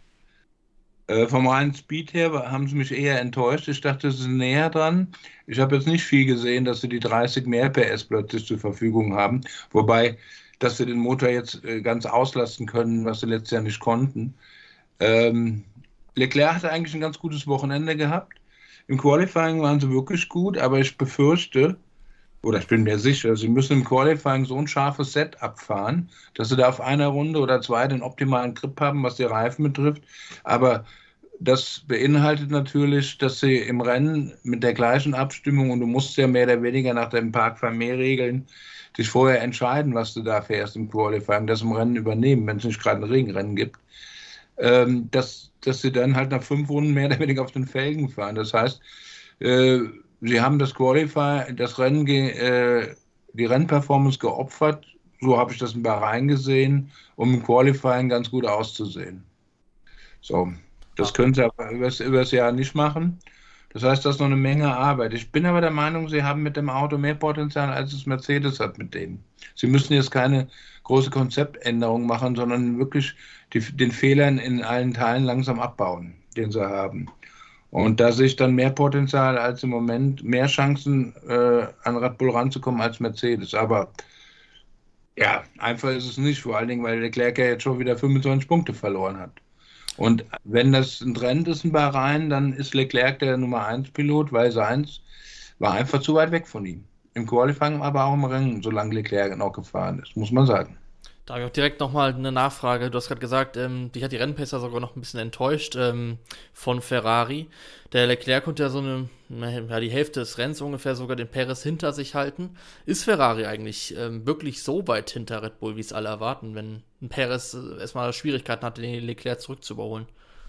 Äh, vom reinen Speed her haben sie mich eher enttäuscht. Ich dachte, sie sind näher dran. Ich habe jetzt nicht viel gesehen, dass sie die dreißig mehr P S plötzlich zur Verfügung haben. Wobei, dass sie den Motor jetzt äh, ganz auslasten können, was sie letztes Jahr nicht konnten. Ähm, Leclerc hatte eigentlich ein ganz gutes Wochenende gehabt. Im Qualifying waren sie wirklich gut, aber ich befürchte, oder ich bin mir sicher, sie müssen im Qualifying so ein scharfes Set abfahren, dass sie da auf einer Runde oder zwei den optimalen Grip haben, was die Reifen betrifft. Aber das beinhaltet natürlich, dass sie im Rennen mit der gleichen Abstimmung, und du musst ja mehr oder weniger nach den Park-Vermeer-Regeln dich vorher entscheiden, was du da fährst im Qualifying, das im Rennen übernehmen, wenn es nicht gerade ein Regenrennen gibt, ähm, dass, dass sie dann halt nach fünf Runden mehr oder weniger auf den Felgen fahren. Das heißt, äh, sie haben das Qualify, das Rennen, äh, die Rennperformance geopfert, so habe ich das in Bahrain gesehen, um im Qualifying ganz gut auszusehen. So, das können sie aber übers, übers Jahr nicht machen. Das heißt, das ist noch eine Menge Arbeit. Ich bin aber der Meinung, sie haben mit dem Auto mehr Potenzial, als es Mercedes hat mit dem. Sie müssen jetzt keine große Konzeptänderung machen, sondern wirklich die, den Fehlern in allen Teilen langsam abbauen, den sie haben. Und da sehe ich dann mehr Potenzial als im Moment, mehr Chancen äh, an Red Bull ranzukommen als Mercedes. Aber Ja, einfach ist es nicht, vor allen Dingen, weil Leclerc ja jetzt schon wieder fünfundzwanzig Punkte verloren hat. Und wenn das ein Trend ist in Bahrain, dann ist Leclerc der Nummer eins Pilot, weil Sainz war einfach zu weit weg von ihm. Im Qualifying, aber auch im Rennen, solange Leclerc noch gefahren ist, muss man sagen. Da habe ich auch direkt nochmal eine Nachfrage. Du hast gerade gesagt, ähm, dich hat die Rennpacer sogar noch ein bisschen enttäuscht ähm, von Ferrari. Der Leclerc konnte ja so eine, ja, die Hälfte des Rennens ungefähr sogar den Perez hinter sich halten. Ist Ferrari eigentlich ähm, wirklich so weit hinter Red Bull, wie es alle erwarten, wenn ein Perez äh, erstmal Schwierigkeiten hatte, den Leclerc zurückzuüberholen?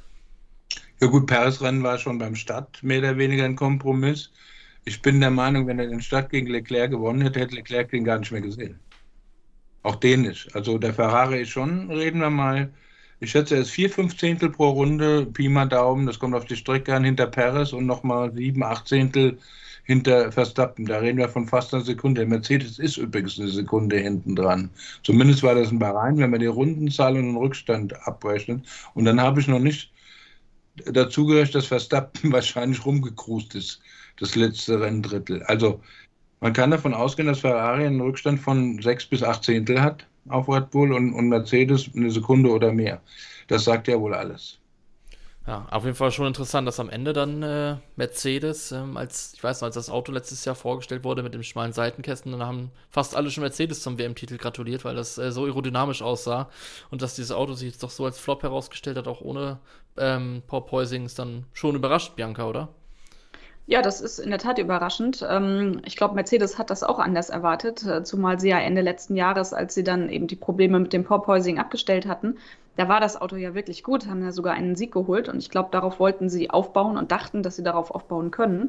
Ja gut, Perez-Rennen war schon beim Start mehr oder weniger ein Kompromiss. Ich bin der Meinung, wenn er den Start gegen Leclerc gewonnen hätte, hätte Leclerc den gar nicht mehr gesehen. Auch den nicht. Also der Ferrari ist schon, reden wir mal, ich schätze, er ist vier, fünf Zehntel pro Runde, Pi mal Daumen, das kommt auf die Strecke an, hinter Perez und nochmal sieben, acht Zehntel hinter Verstappen. Da reden wir von fast einer Sekunde. Der Mercedes ist übrigens eine Sekunde hinten dran. Zumindest war das in Bahrain, wenn man die Rundenzahl und den Rückstand abrechnet. Und dann habe ich noch nicht dazu gehört, dass Verstappen wahrscheinlich rumgekrust ist, das letzte Renndrittel. Also man kann davon ausgehen, dass Ferrari einen Rückstand von sechs bis acht Zehntel hat auf Red Bull und, und Mercedes eine Sekunde oder mehr. Das sagt ja wohl alles. Ja, auf jeden Fall schon interessant, dass am Ende dann äh, Mercedes, ähm, als, ich weiß noch, als das Auto letztes Jahr vorgestellt wurde mit dem schmalen Seitenkästen, dann haben fast alle schon Mercedes zum W M-Titel gratuliert, weil das äh, so aerodynamisch aussah und dass dieses Auto sich jetzt doch so als Flop herausgestellt hat, auch ohne ähm, Porpoising, ist dann schon überrascht, Bianca, oder? Ja, das ist in der Tat überraschend. Ähm, Ich glaube, Mercedes hat das auch anders erwartet, äh, zumal sie ja Ende letzten Jahres, als sie dann eben die Probleme mit dem Porpoising abgestellt hatten, da war das Auto ja wirklich gut, haben ja sogar einen Sieg geholt und ich glaube, darauf wollten sie aufbauen und dachten, dass sie darauf aufbauen können.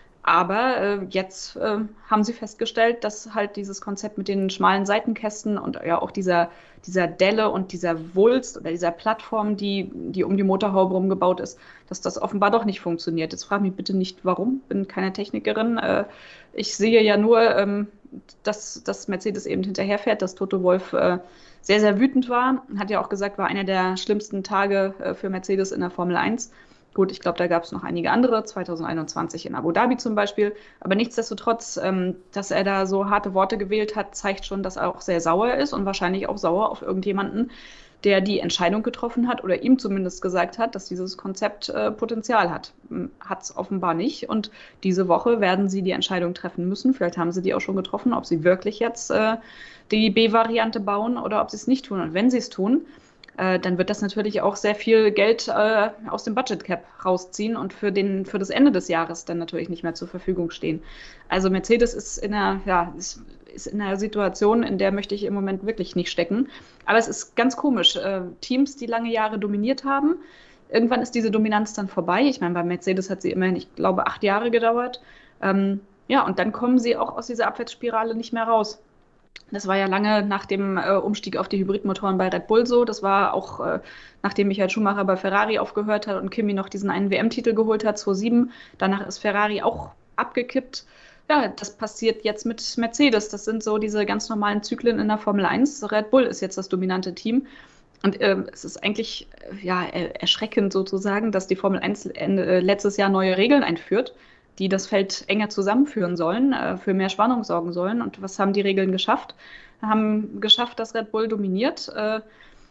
Aber äh, jetzt äh, haben sie festgestellt, dass halt dieses Konzept mit den schmalen Seitenkästen und ja auch dieser, dieser Delle und dieser Wulst oder dieser Plattform, die, die um die Motorhaube rumgebaut ist, dass das offenbar doch nicht funktioniert. Jetzt frage mich bitte nicht, warum. Bin keine Technikerin. Äh, ich sehe ja nur, ähm, dass, dass Mercedes eben hinterherfährt, dass Toto Wolff äh, sehr, sehr wütend war. Hat ja auch gesagt, war einer der schlimmsten Tage äh, für Mercedes in der Formel eins. Gut, ich glaube, da gab es noch einige andere, zwanzig einundzwanzig in Abu Dhabi zum Beispiel. Aber nichtsdestotrotz, ähm, dass er da so harte Worte gewählt hat, zeigt schon, dass er auch sehr sauer ist und wahrscheinlich auch sauer auf irgendjemanden, der die Entscheidung getroffen hat oder ihm zumindest gesagt hat, dass dieses Konzept äh, Potenzial hat. Hat es offenbar nicht. Und diese Woche werden sie die Entscheidung treffen müssen. Vielleicht haben sie die auch schon getroffen, ob sie wirklich jetzt äh, die B-Variante bauen oder ob sie es nicht tun. Und wenn sie es tun, dann wird das natürlich auch sehr viel Geld äh, aus dem Budget Cap rausziehen und für, den, für das Ende des Jahres dann natürlich nicht mehr zur Verfügung stehen. Also Mercedes ist in einer, ja, ist, ist in einer Situation, in der möchte ich im Moment wirklich nicht stecken. Aber es ist ganz komisch. Äh, Teams, die lange Jahre dominiert haben, irgendwann ist diese Dominanz dann vorbei. Ich meine, bei Mercedes hat sie immerhin, ich glaube, acht Jahre gedauert. Ähm, ja, und dann kommen sie auch aus dieser Abwärtsspirale nicht mehr raus. Das war ja lange nach dem äh, Umstieg auf die Hybridmotoren bei Red Bull so. Das war auch, äh, nachdem Michael Schumacher bei Ferrari aufgehört hat und Kimi noch diesen einen W M-Titel geholt hat, zweitausendsieben. Danach ist Ferrari auch abgekippt. Ja, das passiert jetzt mit Mercedes. Das sind so diese ganz normalen Zyklen in der Formel eins. Red Bull ist jetzt das dominante Team. Und äh, es ist eigentlich äh, ja, erschreckend sozusagen, dass die Formel eins äh, letztes Jahr neue Regeln einführt, die das Feld enger zusammenführen sollen, äh, für mehr Spannung sorgen sollen. Und was haben die Regeln geschafft? Haben geschafft, dass Red Bull dominiert. Äh,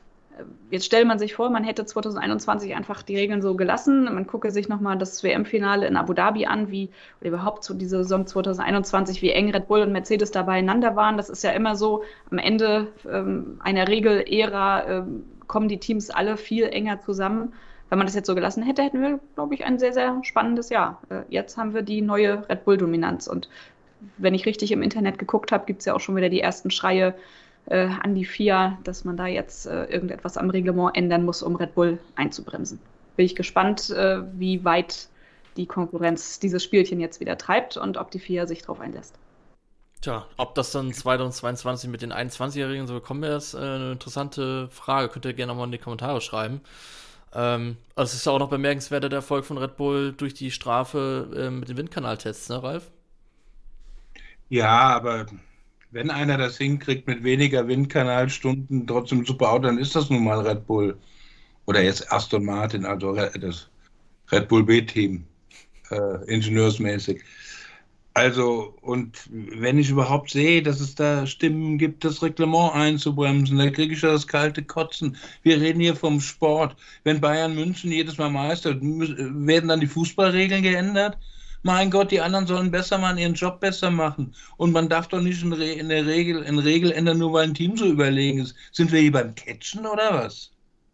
jetzt stellt man sich vor, man hätte zwanzig einundzwanzig einfach die Regeln so gelassen. Man gucke sich nochmal das W M-Finale in Abu Dhabi an, wie oder überhaupt so diese Saison zwanzig einundzwanzig, wie eng Red Bull und Mercedes da beieinander waren. Das ist ja immer so, am Ende ähm, einer Regel-Ära ähm, kommen die Teams alle viel enger zusammen. Wenn man das jetzt so gelassen hätte, hätten wir, glaube ich, ein sehr, sehr spannendes Jahr. Jetzt haben wir die neue Red Bull-Dominanz. Und wenn ich richtig im Internet geguckt habe, gibt es ja auch schon wieder die ersten Schreie äh, an die F I A, dass man da jetzt äh, irgendetwas am Reglement ändern muss, um Red Bull einzubremsen. Bin ich gespannt, äh, wie weit die Konkurrenz dieses Spielchen jetzt wieder treibt und ob die F I A sich darauf einlässt. Tja, ob das dann zwanzig zweiundzwanzig mit den einundzwanzigjährigen so bekommen wäre, ist äh, eine interessante Frage. Könnt ihr gerne mal in die Kommentare schreiben. Ähm, also es ist ja auch noch bemerkenswert der Erfolg von Red Bull durch die Strafe äh, mit den Windkanaltests, ne, Ralf? Ja, aber wenn einer das hinkriegt mit weniger Windkanalstunden, trotzdem super Auto, dann ist das nun mal Red Bull. Oder jetzt Aston Martin, also das Red Bull B-Team, äh, ingenieursmäßig. Also, und wenn ich überhaupt sehe, dass es da Stimmen gibt, das Reglement einzubremsen, dann kriege ich ja das kalte Kotzen. Wir reden hier vom Sport. Wenn Bayern München jedes Mal meistert, werden dann die Fußballregeln geändert? Mein Gott, die anderen sollen besser machen, ihren Job besser machen. Und man darf doch nicht in der Regel, in Regel ändern, nur weil ein Team so überlegen ist. Sind wir hier beim Catchen oder was?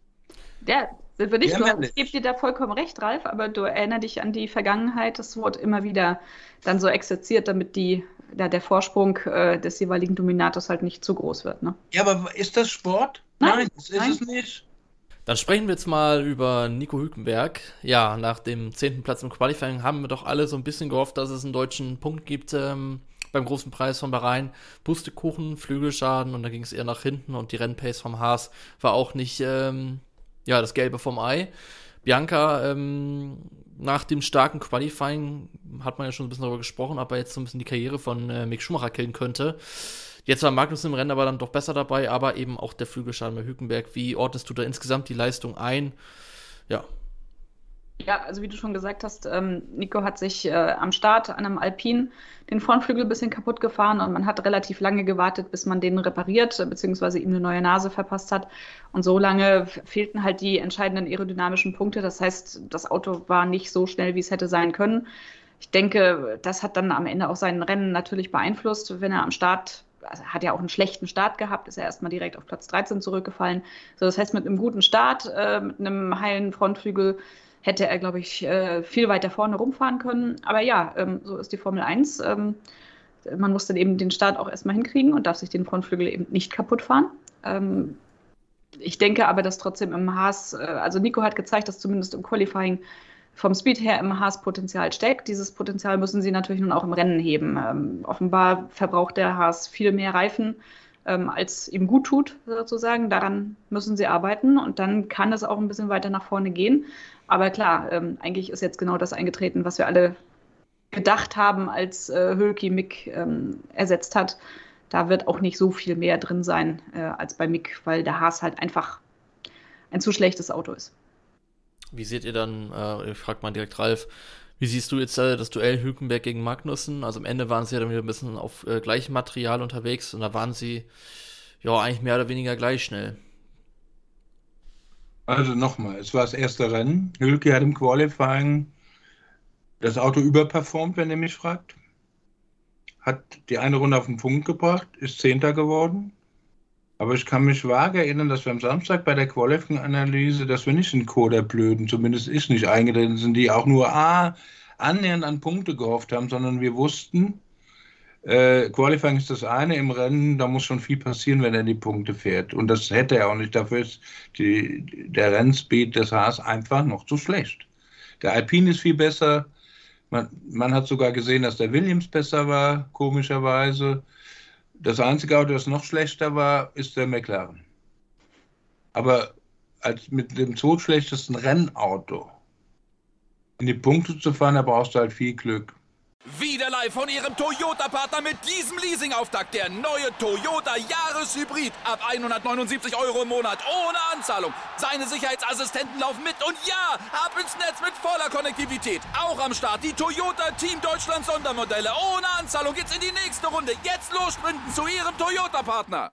Ja, sind wir nicht. Ja, Du, ich gebe dir da vollkommen recht, Ralf, aber du erinnerst dich an die Vergangenheit. Das wurde immer wieder dann so exerziert, damit die, ja, der Vorsprung äh, des jeweiligen Dominators halt nicht zu groß wird. Ne? Ja, aber ist das Sport? Nein, Nein, das ist nein. es nicht. Dann sprechen wir jetzt mal über Nico Hülkenberg. Ja, nach dem zehnten Platz im Qualifying haben wir doch alle so ein bisschen gehofft, dass es einen deutschen Punkt gibt ähm, beim großen Preis von Bahrain. Pustekuchen, Flügelschaden und da ging es eher nach hinten und die Rennpace vom Haas war auch nicht ähm, ja, das Gelbe vom Ei. Bianca, ähm, nach dem starken Qualifying hat man ja schon ein bisschen darüber gesprochen, ob er jetzt so ein bisschen die Karriere von äh, Mick Schumacher killen könnte. Jetzt war Magnus im Rennen aber dann doch besser dabei, aber eben auch der Flügelschaden bei Hülkenberg. Wie ordnest du da insgesamt die Leistung ein? Ja. Ja, also wie du schon gesagt hast, ähm, Nico hat sich äh, am Start an einem Alpin den Frontflügel ein bisschen kaputt gefahren und man hat relativ lange gewartet, bis man den repariert, beziehungsweise ihm eine neue Nase verpasst hat. Und so lange fehlten halt die entscheidenden aerodynamischen Punkte. Das heißt, das Auto war nicht so schnell, wie es hätte sein können. Ich denke, das hat dann am Ende auch sein Rennen natürlich beeinflusst, wenn er am Start, also er hat ja auch einen schlechten Start gehabt, ist er erstmal direkt auf Platz dreizehn zurückgefallen. So, das heißt, mit einem guten Start, äh, mit einem heilen Frontflügel hätte er, glaube ich, äh, viel weiter vorne rumfahren können. Aber ja, ähm, so ist die Formel eins. Ähm, man muss dann eben den Start auch erstmal hinkriegen und darf sich den Frontflügel eben nicht kaputt fahren. Ähm, ich denke aber, dass trotzdem im Haas, äh, also Nico hat gezeigt, dass zumindest im Qualifying vom Speed her im Haas Potenzial steckt. Dieses Potenzial müssen sie natürlich nun auch im Rennen heben. Ähm, offenbar verbraucht der Haas viel mehr Reifen, ähm, als ihm gut tut, sozusagen. Daran müssen sie arbeiten und dann kann es auch ein bisschen weiter nach vorne gehen. Aber klar, ähm, eigentlich ist jetzt genau das eingetreten, was wir alle gedacht haben, als äh, Hülki Mick ähm, ersetzt hat. Da wird auch nicht so viel mehr drin sein äh, als bei Mick, weil der Haas halt einfach ein zu schlechtes Auto ist. Wie seht ihr dann, äh, ich frage mal direkt Ralf, wie siehst du jetzt äh, das Duell Hülkenberg gegen Magnussen? Also am Ende waren sie ja dann wieder ein bisschen auf äh, gleichem Material unterwegs und da waren sie ja eigentlich mehr oder weniger gleich schnell. Also nochmal, es war das erste Rennen. Hülki hat im Qualifying das Auto überperformt, wenn ihr mich fragt. Hat die eine Runde auf den Punkt gebracht, ist Zehnter geworden. Aber ich kann mich vage erinnern, dass wir am Samstag bei der Qualifying-Analyse, dass wir nicht in Chor der Blöden, zumindest ich nicht, eingetreten sind, die auch nur ah, annähernd an Punkte gehofft haben, sondern wir wussten, Äh, Qualifying ist das eine, im Rennen, da muss schon viel passieren, wenn er die Punkte fährt. Und das hätte er auch nicht. Dafür ist die, der Rennspeed des Haas einfach noch zu schlecht. Der Alpine ist viel besser. Man, man hat sogar gesehen, dass der Williams besser war, komischerweise. Das einzige Auto, das noch schlechter war, ist der McLaren. Aber als mit dem zweitschlechtesten Rennauto in die Punkte zu fahren, da brauchst du halt viel Glück. Wieder live von Ihrem Toyota-Partner mit diesem Leasing-Auftakt. Der neue Toyota Jahreshybrid. Ab hundertneunundsiebzig Euro im Monat. Ohne Anzahlung. Seine Sicherheitsassistenten laufen mit. Und ja, ab ins Netz mit voller Konnektivität. Auch am Start die Toyota Team Deutschland Sondermodelle. Ohne Anzahlung geht's in die nächste Runde. Jetzt los sprinten zu Ihrem Toyota-Partner.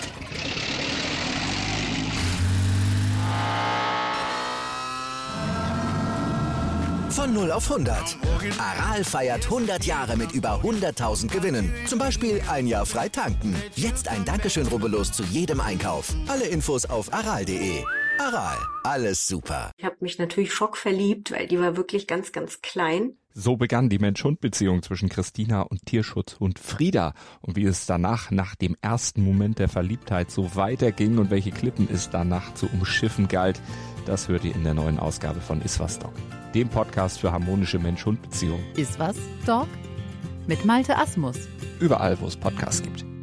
Von null auf hundert. Aral feiert hundert Jahre mit über hunderttausend Gewinnen. Zum Beispiel ein Jahr frei tanken. Jetzt ein Dankeschön, rubbellos zu jedem Einkauf. Alle Infos auf aral punkt de. Aral, alles super. Ich habe mich natürlich schockverliebt, weil die war wirklich ganz, ganz klein. So begann die Mensch-Hund-Beziehung zwischen Christina und Tierschutzhund Frieda. Und wie es danach, nach dem ersten Moment der Verliebtheit, so weiterging und welche Klippen es danach zu umschiffen galt, das hört ihr in der neuen Ausgabe von Iswas Dog, dem Podcast für harmonische Mensch-Hund-Beziehungen. Iswas Dog? Mit Malte Asmus. Überall, wo es Podcasts gibt.